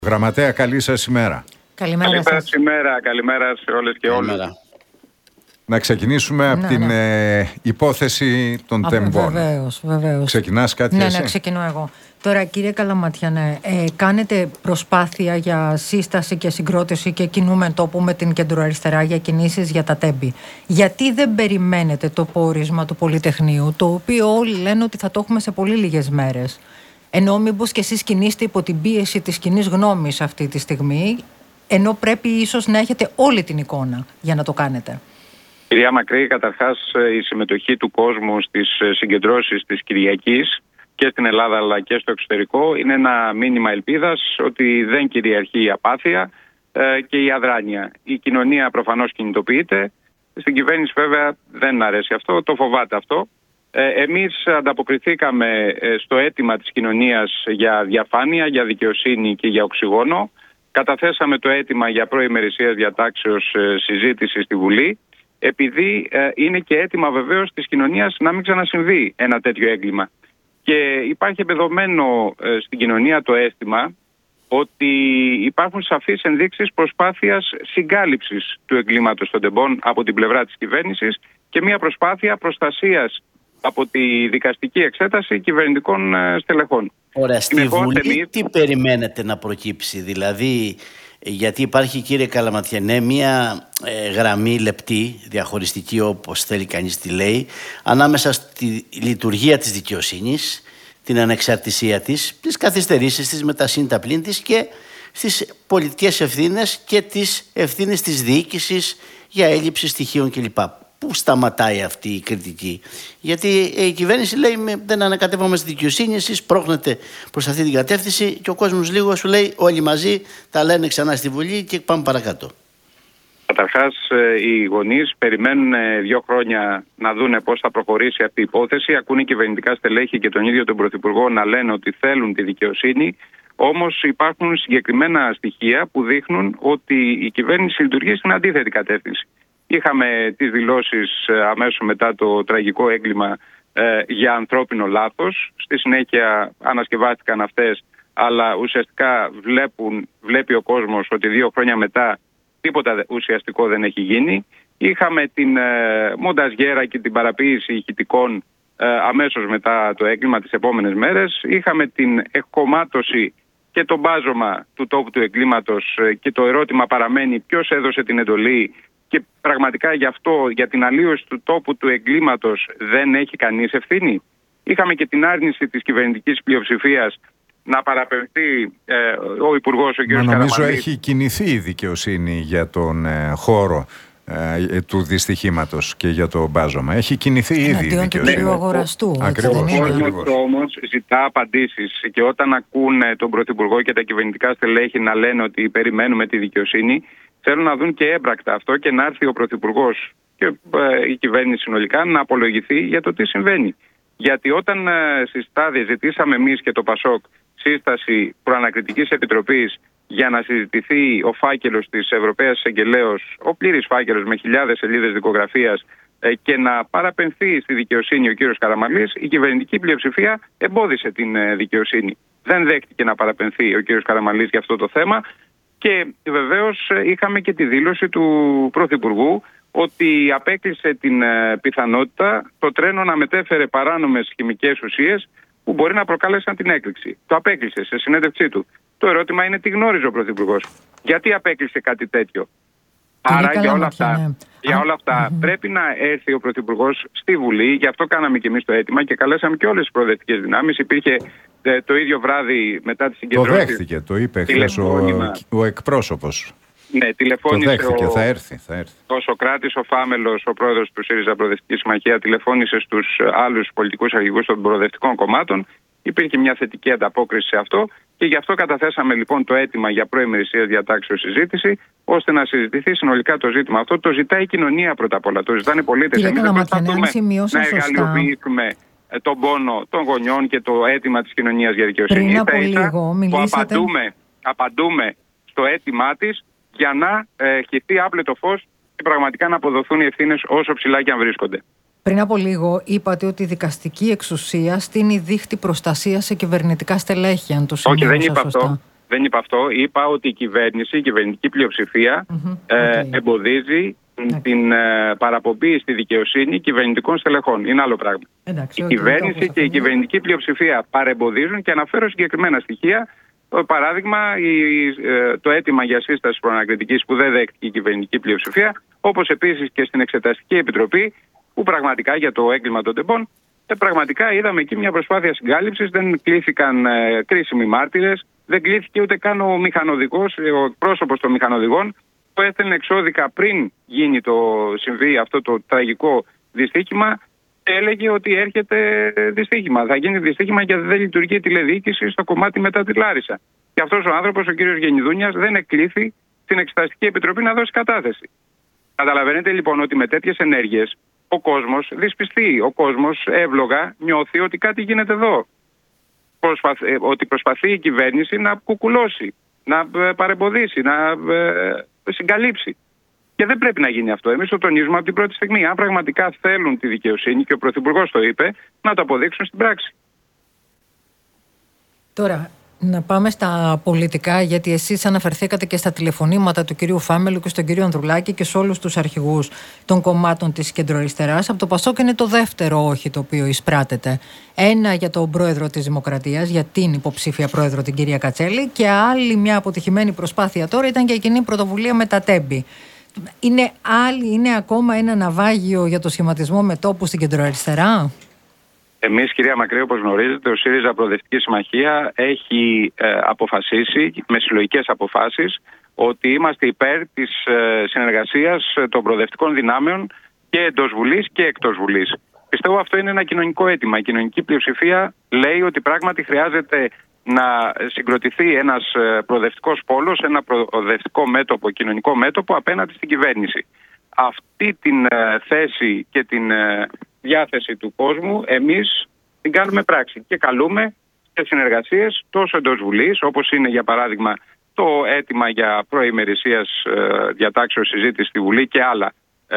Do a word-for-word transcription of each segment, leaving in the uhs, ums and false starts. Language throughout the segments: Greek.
Γραμματέα, καλή σας ημέρα. Καλημέρα, Καλημέρα σας. ημέρα, καλημέρα σε όλες και όλους. Να ξεκινήσουμε ναι, από την ναι. ε, υπόθεση των Α, τεμπών. Βεβαίως, βεβαίως. Ξεκινάς κάτι ναι, εσύ? Ναι, ξεκινώ εγώ. Τώρα, κύριε Καλαματιανέ, ε, κάνετε προσπάθεια για σύσταση και συγκρότηση και κινούμε τόπο με την κεντροαριστερά για κινήσεις για τα τέμπη. Γιατί δεν περιμένετε το πόρισμα του Πολυτεχνείου, το οποίο όλοι λένε ότι θα το έχουμε σε πολύ λίγες μέρες? Ενώ μήπως και εσείς κινείστε υπό την πίεση της κοινής γνώμης αυτή τη στιγμή, ενώ πρέπει ίσως να έχετε όλη την εικόνα για να το κάνετε. Κυρία Μακρύ, καταρχάς η συμμετοχή του κόσμου στις συγκεντρώσεις της Κυριακής και στην Ελλάδα αλλά και στο εξωτερικό είναι ένα μήνυμα ελπίδας ότι δεν κυριαρχεί η απάθεια ε, και η αδράνεια. Η κοινωνία προφανώς κινητοποιείται. Στην κυβέρνηση βέβαια δεν αρέσει αυτό, το φοβάται αυτό. Ε, εμείς ανταποκριθήκαμε στο αίτημα της κοινωνίας για διαφάνεια, για δικαιοσύνη και για οξυγόνο. Καταθέσαμε το αίτημα για προημερησίας διατάξεως ε, συζήτηση στη Βουλή, επειδή ε, είναι και αίτημα βεβαίως της κοινωνίας να μην ξανασυμβεί ένα τέτοιο έγκλημα. Και υπάρχει επεδομένο ε, στην κοινωνία το αίσθημα ότι υπάρχουν σαφείς ενδείξεις προσπάθειας συγκάλυψης του εγκλήματος των τεμπών από την πλευρά της κυβέρνησης και μια προσπάθεια προστασίας από τη δικαστική εξέταση κυβερνητικών ε, στελεχών. Ωραία, στη Βουλή εμείς... τι περιμένετε να προκύψει? Δηλαδή, γιατί υπάρχει, κύριε Καλαματιανέ, μια ε, γραμμή λεπτή, διαχωριστική όπως θέλει κανείς τη λέει, ανάμεσα στη λειτουργία της δικαιοσύνης, την ανεξαρτησία της, τις καθυστερήσεις της, με τα συν τα πλήν της και στις πολιτικές ευθύνες και τις ευθύνες της διοίκησης για έλλειψη στοιχείων κλπ. Πού σταματάει αυτή η κριτική? Γιατί η κυβέρνηση λέει δεν ανακατεύομαι στη δικαιοσύνη, εσείς πρόχνετε προς αυτή την κατεύθυνση και ο κόσμος λίγο σου λέει όλοι μαζί τα λένε ξανά στη Βουλή και πάμε παρακάτω. Καταρχάς οι γονείς περιμένουν δύο χρόνια να δούνε πώς θα προχωρήσει αυτή η υπόθεση. Ακούν οι κυβερνητικά στελέχη και τον ίδιο τον Πρωθυπουργό να λένε ότι θέλουν τη δικαιοσύνη. Όμως υπάρχουν συγκεκριμένα στοιχεία που δείχνουν ότι η κυβέρνηση λειτουργεί στην αντίθετη κατεύθυνση. Είχαμε τις δηλώσεις αμέσως μετά το τραγικό έγκλημα ε, για ανθρώπινο λάθος. Στη συνέχεια ανασκευάστηκαν αυτές, αλλά ουσιαστικά βλέπουν, βλέπει ο κόσμος ότι δύο χρόνια μετά τίποτα ουσιαστικό δεν έχει γίνει. Είχαμε την ε, μονταζιέρα και την παραποίηση ηχητικών ε, αμέσως μετά το έγκλημα τις επόμενες μέρες. Είχαμε την εκκομμάτωση και το μπάζωμα του τόπου του εγκλήματος ε, και το ερώτημα παραμένει ποιος έδωσε την εντολή. Και πραγματικά γι' αυτό, για την αλλίωση του τόπου του εγκλήματος δεν έχει κανείς ευθύνη. Είχαμε και την άρνηση της κυβερνητικής πλειοψηφίας να παραπευθεί ε, ο Υπουργός, ο κ. Καραμανλής. Νομίζω έχει κινηθεί η δικαιοσύνη για τον ε, χώρο ε, του δυστυχήματος και για το μπάζωμα. Έχει κινηθεί ήδη η δικαιοσύνη. Του κυρίου αγοραστού. Ακριβώς. Ο κόσμος όμως ζητά απαντήσεις και όταν ακούνε τον Πρωθυπουργό και τα κυβερνητικά στελέχη να λένε ότι περιμένουμε τη δικαιοσύνη, θέλουν να δουν και έμπρακτα αυτό και να έρθει ο Πρωθυπουργός και ε, η κυβέρνηση συνολικά να απολογηθεί για το τι συμβαίνει. Γιατί όταν ε, συστάδει, ζητήσαμε εμείς και το ΠΑΣΟΚ σύσταση προανακριτικής επιτροπής για να συζητηθεί ο φάκελος της Ευρωπαίας Εισαγγελέως, ο πλήρης φάκελος με χιλιάδες σελίδες δικογραφίας ε, και να παραπεμφθεί στη δικαιοσύνη ο κύριος Καραμανλής, η κυβερνητική πλειοψηφία εμπόδισε την ε, δικαιοσύνη. Δεν δέχτηκε να παραπεμφθεί ο κύριος Καραμανλής για αυτό το θέμα. Και βεβαίως είχαμε και τη δήλωση του Πρωθυπουργού ότι απέκλεισε την πιθανότητα το τρένο να μετέφερε παράνομες χημικές ουσίες που μπορεί να προκάλεσαν την έκρηξη. Το απέκλεισε σε συνέντευξή του. Το ερώτημα είναι τι γνώριζε ο Πρωθυπουργός. Γιατί απέκλεισε κάτι τέτοιο? Άρα για όλα αυτά, ναι. για όλα αυτά mm-hmm. πρέπει να έρθει ο Πρωθυπουργός στη Βουλή. Γι' αυτό κάναμε και εμείς το αίτημα και καλέσαμε και όλες τις προοδευτικές δυνάμεις. Υπήρχε ε, το ίδιο βράδυ μετά τη συγκεντρώση. Το δέχτηκε, το είπε χθες ο, ο εκπρόσωπος. Ναι, τηλεφώνησε. Το δέχτηκε, ο, θα έρθει, θα έρθει. Ο Σοκράτης, ο Φάμελος, ο πρόεδρος του ΣΥΡΙΖΑ Προοδευτική Συμμαχία, τηλεφώνησε στους άλλους πολιτικούς αρχηγούς των προοδευτικών κομμάτων. Υπήρχε μια θετική ανταπόκριση σε αυτό και γι' αυτό καταθέσαμε λοιπόν το αίτημα για προημερησίας διατάξεως συζήτηση, ώστε να συζητηθεί συνολικά το ζήτημα αυτό. Το ζητάει η κοινωνία πρώτα απ' όλα. Το ζητάνε οι πολίτες. Εμείς δεν προσπαθούμε να εργαλειοποιήσουμε τον πόνο των γονιών και το αίτημα της κοινωνίας για δικαιοσύνη. Πριν από λίγο μιλήσατε... απαντούμε, απαντούμε στο αίτημά της για να ε, χυθεί άπλετο φως και πραγματικά να αποδοθούν οι ευθύνες όσο ψηλά και αν βρίσκονται. Πριν από λίγο είπατε ότι η δικαστική εξουσία στείνει δίχτυ προστασία σε κυβερνητικά στελέχη, αν το σημαίνω Όχι, δεν είπα σωστά. αυτό. δεν είπα αυτό. Είπα ότι η κυβέρνηση, η κυβερνητική πλειοψηφία mm-hmm. ε, okay. εμποδίζει okay. την ε, παραπομπή στη δικαιοσύνη κυβερνητικών στελεχών. Είναι άλλο πράγμα. Εντάξει, η okay, κυβέρνηση και η κυβερνητική πλειοψηφία παρεμποδίζουν και αναφέρω συγκεκριμένα στοιχεία. Παράδειγμα, η, ε, το αίτημα για σύσταση προανακριτικής που δεν δέχτηκε η κυβερνητική πλειοψηφία, όπως επίσης και στην Εξεταστική Επιτροπή, που πραγματικά για το έγκλημα των τεμπών, ε, πραγματικά είδαμε εκεί μια προσπάθεια συγκάλυψης, δεν κλήθηκαν ε, κρίσιμοι μάρτυρες, δεν κλήθηκε ούτε καν ο μηχανοδηγός, ο πρόσωπος των μηχανοδηγών, που έστελνε εξώδικα πριν γίνει το συμβεί αυτό το τραγικό δυστύχημα. Έλεγε ότι έρχεται δυστύχημα. Θα γίνει δυστύχημα γιατί δεν λειτουργεί η τηλεδιοίκηση στο κομμάτι μετά τη Λάρισα. Και αυτός ο άνθρωπος, ο κύριος Γενιδούνιας, δεν εκλήθη στην Εξεταστική Επιτροπή να δώσει κατάθεση. Καταλαβαίνετε λοιπόν ότι με τέτοιες ενέργειες ο κόσμος δυσπιστεί. Ο κόσμος εύλογα νιώθει ότι κάτι γίνεται εδώ. Προσπαθ, ότι προσπαθεί η κυβέρνηση να κουκουλώσει, να παρεμποδίσει, να συγκαλύψει. Και δεν πρέπει να γίνει αυτό. Εμείς το τονίζουμε από την πρώτη στιγμή. Αν πραγματικά θέλουν τη δικαιοσύνη, και ο Πρωθυπουργός το είπε, να το αποδείξουν στην πράξη. Τώρα, να πάμε στα πολιτικά, γιατί εσείς αναφερθήκατε και στα τηλεφωνήματα του κυρίου Φάμελου και στον κύριο Ανδρουλάκη και σε όλους τους αρχηγούς των κομμάτων της κεντροαριστεράς. Από το Πασόκ είναι το δεύτερο όχι το οποίο εισπράτεται. Ένα για τον πρόεδρο της Δημοκρατίας, για την υποψήφια πρόεδρο την κυρία Κατσέλη, και άλλη μια αποτυχημένη προσπάθεια τώρα ήταν και η κοινή πρωτοβουλία με τα Τέμπη. Είναι, άλλη, είναι ακόμα ένα ναυάγιο για το σχηματισμό μετώπου στην κεντροαριστερά? Εμείς, κυρία Μακρύ, όπως γνωρίζετε, ο ΣΥΡΙΖΑ Προοδευτική Συμμαχία έχει ε, αποφασίσει με συλλογικές αποφάσεις ότι είμαστε υπέρ της ε, συνεργασίας των προοδευτικών δυνάμεων και εντός Βουλής και εκτός Βουλής. Πιστεύω αυτό είναι ένα κοινωνικό αίτημα. Η κοινωνική πλειοψηφία λέει ότι πράγματι χρειάζεται να συγκροτηθεί ένας προοδευτικός πόλος, ένα προοδευτικό μέτωπο, κοινωνικό μέτωπο απέναντι στην κυβέρνηση. Αυτή την θέση και την διάθεση του κόσμου εμείς την κάνουμε πράξη και καλούμε σε συνεργασίες τόσο εντός Βουλής, όπως είναι για παράδειγμα το αίτημα για προημερησίας διατάξεως συζήτηση στη Βουλή και άλλα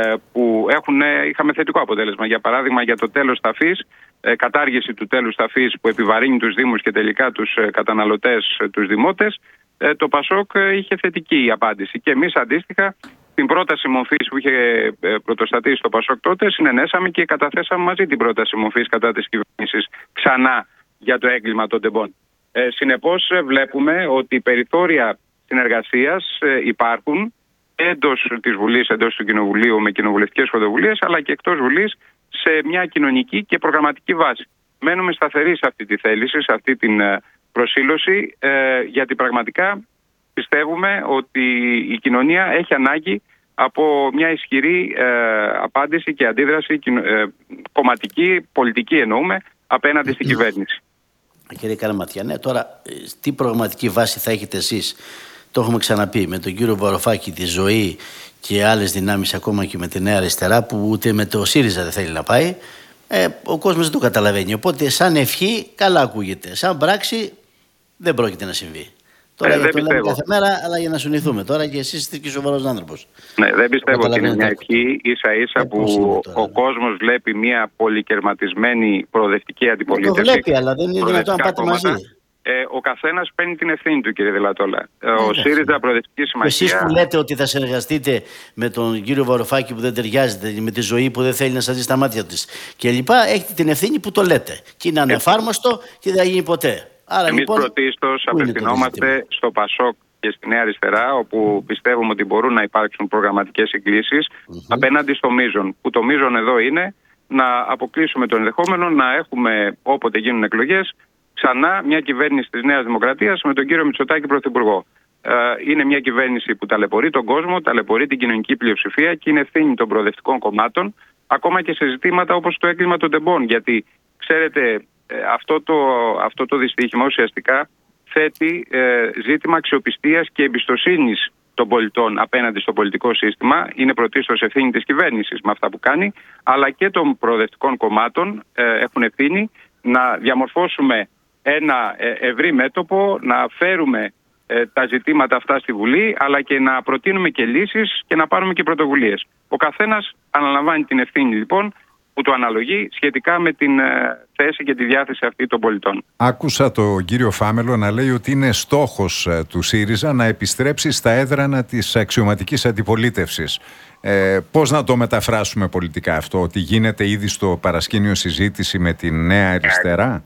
που έχουν, είχαμε θετικό αποτέλεσμα. Για παράδειγμα για το τέλος ταφής, κατάργηση του τέλους ταφής που επιβαρύνει τους Δήμους και τελικά τους καταναλωτές, τους δημότες, το Πασόκ είχε θετική απάντηση. Και εμείς αντίστοιχα την πρόταση μορφής που είχε πρωτοστατήσει το Πασόκ τότε συνενέσαμε και καταθέσαμε μαζί την πρόταση μορφής κατά της κυβέρνησης ξανά για το έγκλημα των τεμπών. Ε, συνεπώς βλέπουμε ότι περιθώρια συνεργασίας υπάρχουν εντός της Βουλής, εντός του Κοινοβουλίου με κοινοβουλευτικές πρωτοβουλίες, αλλά και εκτός Βουλής σε μια κοινωνική και προγραμματική βάση. Μένουμε σταθεροί σε αυτή τη θέληση, σε αυτή την προσήλωση, ε, γιατί πραγματικά πιστεύουμε ότι η κοινωνία έχει ανάγκη από μια ισχυρή ε, απάντηση και αντίδραση ε, κομματική, πολιτική εννοούμε, απέναντι στην κυβέρνηση. Κύριε Καλαματιά, ναι, τώρα τι προγραμματική βάση θα έχετε εσείς? Το έχουμε ξαναπεί με τον κύριο Βαρουφάκη, τη Ζωή και άλλες δυνάμεις, ακόμα και με τη Νέα Αριστερά, που ούτε με το ΣΥΡΙΖΑ δεν θέλει να πάει. Ε, ο κόσμος δεν το καταλαβαίνει. Οπότε, σαν ευχή, καλά ακούγεται. Σαν πράξη, δεν πρόκειται να συμβεί. Τώρα ε, για το λέμε κάθε μέρα, αλλά για να συνοηθούμε τώρα, και εσείς είστε και σοβαρός άνθρωπος. Ναι, δεν πιστεύω ότι είναι μια ευχή. Ίσα ίσα ε, που τώρα, ο κόσμος βλέπει μια πολυκερματισμένη προοδευτική αντιπολίτευση. Το βλέπει, αλλά δεν είναι δυνατόν να πάτε μαζί. Ε, ο καθένας παίρνει την ευθύνη του, κύριε Δελατόλα. Ε, ο ΣΥΡΙΖΑ Προοδευτική Συμμαχία. Εσείς που λέτε ότι θα συνεργαστείτε με τον κύριο Βαρουφάκη που δεν ταιριάζεται, με τη Ζωή που δεν θέλει να σας δει στα μάτια της κλπ., έχετε την ευθύνη που το λέτε. Και είναι ανεφάρμοστο και δεν θα γίνει ποτέ. Άρα, εμείς λοιπόν, πρωτίστως απευθυνόμαστε στο Πασόκ και στη Νέα Αριστερά, όπου πιστεύουμε ότι μπορούν να υπάρξουν προγραμματικές συγκλήσεις mm-hmm. απέναντι στο μείζον. Που το μείζον εδώ είναι να αποκλείσουμε το ενδεχόμενο να έχουμε, όποτε γίνουν εκλογές, ξανά μια κυβέρνηση της Νέας Δημοκρατίας με τον κύριο Μητσοτάκη πρωθυπουργό. Ε, είναι μια κυβέρνηση που ταλαιπωρεί τον κόσμο, ταλαιπωρεί την κοινωνική πλειοψηφία και είναι ευθύνη των προοδευτικών κομμάτων, ακόμα και σε ζητήματα όπως το έγκλημα των τεμπών. Γιατί, ξέρετε, αυτό το, αυτό το δυστύχημα ουσιαστικά θέτει ε, ζήτημα αξιοπιστίας και εμπιστοσύνης των πολιτών απέναντι στο πολιτικό σύστημα. Είναι πρωτίστως ευθύνη της κυβέρνησης με αυτά που κάνει, αλλά και των προοδευτικών κομμάτων ε, έχουν ευθύνη να διαμορφώσουμε ένα ευρύ μέτωπο, να φέρουμε ε, τα ζητήματα αυτά στη Βουλή, αλλά και να προτείνουμε και λύσεις και να πάρουμε και πρωτοβουλίες. Ο καθένας αναλαμβάνει την ευθύνη λοιπόν που του αναλογεί σχετικά με την θέση και τη διάθεση αυτή των πολιτών. Άκουσα τον κύριο Φάμελο να λέει ότι είναι στόχος του ΣΥΡΙΖΑ να επιστρέψει στα έδρανα της αξιωματικής αντιπολίτευσης. Ε, πώς να το μεταφράσουμε πολιτικά αυτό, ότι γίνεται ήδη στο παρασκήνιο συζήτηση με τη Νέα Αριστερά?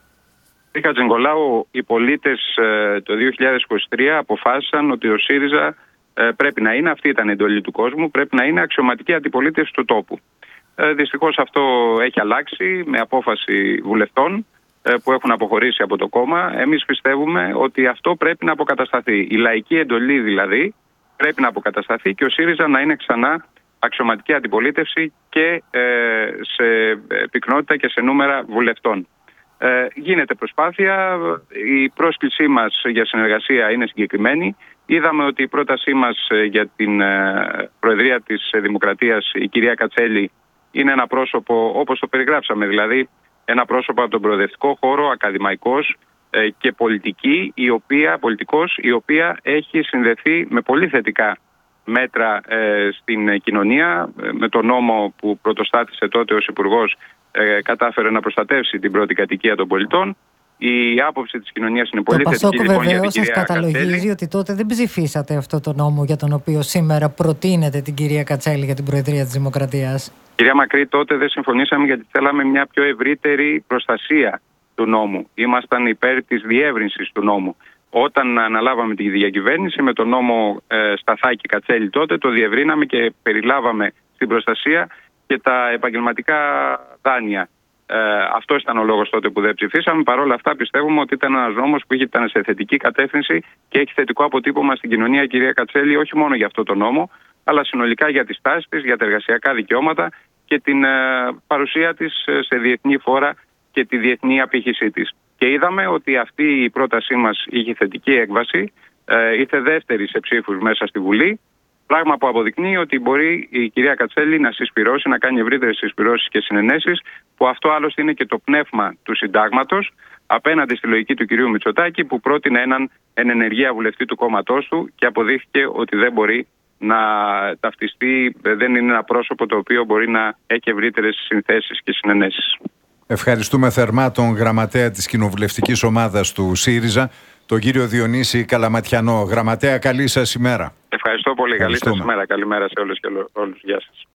Κύριε Χατζηνικολάου, οι πολίτες το δύο χιλιάδες είκοσι τρία αποφάσισαν ότι ο ΣΥΡΙΖΑ πρέπει να είναι, αυτή ήταν η εντολή του κόσμου, πρέπει να είναι αξιωματική αντιπολίτευση του τόπου. Ε, δυστυχώς αυτό έχει αλλάξει με απόφαση βουλευτών ε, που έχουν αποχωρήσει από το κόμμα. Εμείς πιστεύουμε ότι αυτό πρέπει να αποκατασταθεί. Η λαϊκή εντολή δηλαδή πρέπει να αποκατασταθεί και ο ΣΥΡΙΖΑ να είναι ξανά αξιωματική αντιπολίτευση και ε, σε πυκνότητα και σε νούμερα βουλευτών. Ε, γίνεται προσπάθεια, η πρόσκλησή μας για συνεργασία είναι συγκεκριμένη. Είδαμε ότι η πρότασή μας για την ε, Προεδρία της Δημοκρατίας, η κυρία Κατσέλη, είναι ένα πρόσωπο όπως το περιγράψαμε, δηλαδή ένα πρόσωπο από τον προοδευτικό χώρο, ακαδημαϊκός ε, και πολιτική, η οποία, πολιτικός, η οποία έχει συνδεθεί με πολύ θετικά μέτρα ε, στην κοινωνία. Με τον νόμο που πρωτοστάτησε τότε ως Υπουργός ε, κατάφερε να προστατεύσει την πρώτη κατοικία των πολιτών. Η άποψη της κοινωνίας είναι πολύ θετική. Το Πασόκ λοιπόν, βεβαίως σας καταλογίζει Κατσέλη. Ότι τότε δεν ψηφίσατε αυτό το νόμο για τον οποίο σήμερα προτείνετε την κυρία Κατσέλη για την Προεδρία της Δημοκρατίας. Κυρία Μακρύ, τότε δεν συμφωνήσαμε γιατί θέλαμε μια πιο ευρύτερη προστασία του νόμου. Ήμασταν υπέρ της διεύρυνσης του νόμου. Όταν αναλάβαμε τη διακυβέρνηση με τον νόμο ε, Σταθάκη Κατσέλη τότε, το διευρύναμε και περιλάβαμε στην προστασία και τα επαγγελματικά δάνεια. Ε, αυτό ήταν ο λόγος τότε που δεν ψηφίσαμε. Παρ' όλα αυτά, πιστεύουμε ότι ήταν ένας νόμος που ήταν σε θετική κατεύθυνση και έχει θετικό αποτύπωμα στην κοινωνία, κυρία Κατσέλη, όχι μόνο για αυτό το νόμο, αλλά συνολικά για τις τάσεις της, για τα εργασιακά δικαιώματα και την ε, παρουσία της σε διεθνή φόρα και τη διεθνή απήχησή της. Και είδαμε ότι αυτή η πρότασή μας είχε θετική έκβαση, ε, ήρθε δεύτερη σε ψήφους μέσα στη Βουλή. Πράγμα που αποδεικνύει ότι μπορεί η κυρία Κατσέλη να συσπυρώσει, να κάνει ευρύτερες συσπυρώσεις και συνενέσεις, που αυτό άλλωστε είναι και το πνεύμα του συντάγματος, απέναντι στη λογική του κυρίου Μητσοτάκη, που πρότεινε έναν εν ενεργεία βουλευτή του κόμματός του και αποδείχθηκε ότι δεν μπορεί να ταυτιστεί, δεν είναι ένα πρόσωπο το οποίο μπορεί να έχει ευρύτερες συνθέσεις και συνενέσεις. Ευχαριστούμε θερμά τον γραμματέα της κοινοβουλευτικής ομάδας του ΣΥΡΙΖΑ, τον κύριο Διονύση Καλαματιανό. Γραμματέα, καλή σας ημέρα. Ευχαριστώ πολύ. Καλή σας ημέρα. Καλημέρα σε όλες και όλους. Γεια σας.